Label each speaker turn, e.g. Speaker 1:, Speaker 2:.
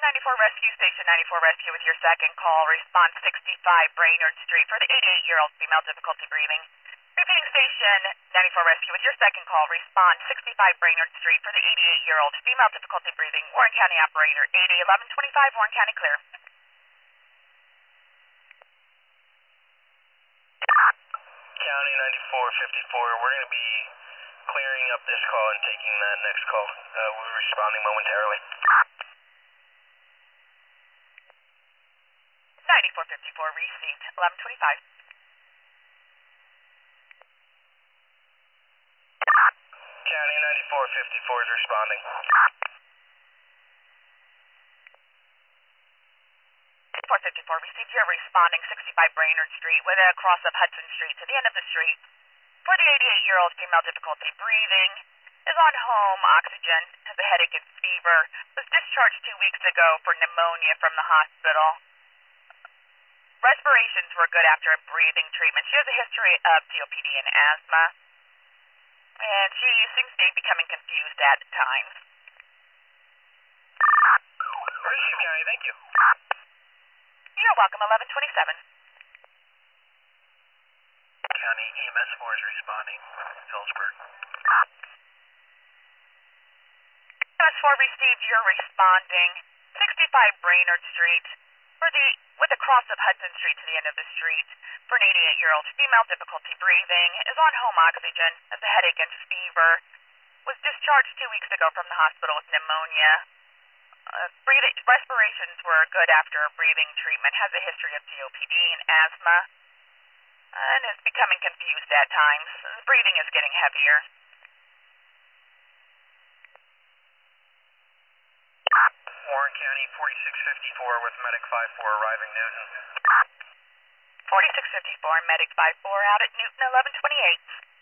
Speaker 1: 94 Rescue, Station 94 Rescue with your second call. Response 65 Brainerd Street for the 88-year-old female, difficulty breathing. Repeating Station 94 Rescue with your second call. Response 65 Brainerd Street for the 88-year-old female, difficulty breathing. Warren County operator 801125, Warren County clear.
Speaker 2: County 9454, we're going to be clearing up this call and taking that next call. We're responding momentarily.
Speaker 1: 9454 received 1125.
Speaker 2: County 9454 is responding.
Speaker 1: 9454 received. You're responding 65 Brainerd Street with a cross of Hudson Street to the end of the street. For the 88-year-old female, difficulty breathing, is on home, oxygen, has a headache and fever, was discharged 2 weeks ago for pneumonia from the hospital. Respirations were good after a breathing treatment. She has a history of COPD and asthma, and she seems to be becoming confused at times.
Speaker 2: Rescue County, thank you.
Speaker 1: You're welcome, 1127.
Speaker 2: County EMS 4 is responding. Phillipsburg.
Speaker 1: EMS 4 received. You're responding 65 Brainerd Street with a cross of Hudson Street to the end of the street for an 88-year-old female, difficulty breathing, is on home oxygen, has a headache and fever, was discharged 2 weeks ago from the hospital with pneumonia. Respirations were good after a breathing treatment, has a history of COPD and asthma, and is becoming confused at times. Breathing is getting heavier.
Speaker 2: Warren County 4654 with Medic 54 arriving Newton.
Speaker 1: 4654, Medic 54 out at Newton 1128.